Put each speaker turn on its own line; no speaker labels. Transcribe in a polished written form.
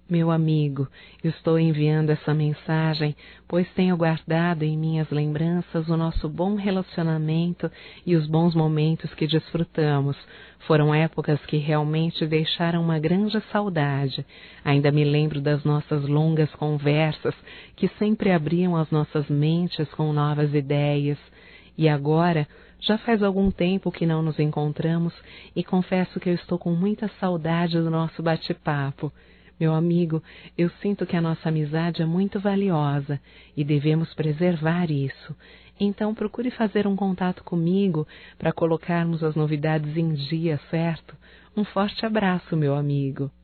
Meu amigo, estou enviando essa mensagem, pois tenho guardado em minhas lembranças o nosso bom relacionamento e os bons momentos que desfrutamos. Foram épocas que realmente deixaram uma grande saudade. Ainda me lembro das nossas longas conversas, que sempre abriam as nossas mentes com novas ideias. E agora, já faz algum tempo que não nos encontramos e confesso que eu estou com muita saudade do nosso bate-papo. Meu amigo, eu sinto que a nossa amizade é muito valiosa e devemos preservar isso. Então procure fazer um contato comigo para colocarmos as novidades em dia, certo? Um forte abraço, meu amigo.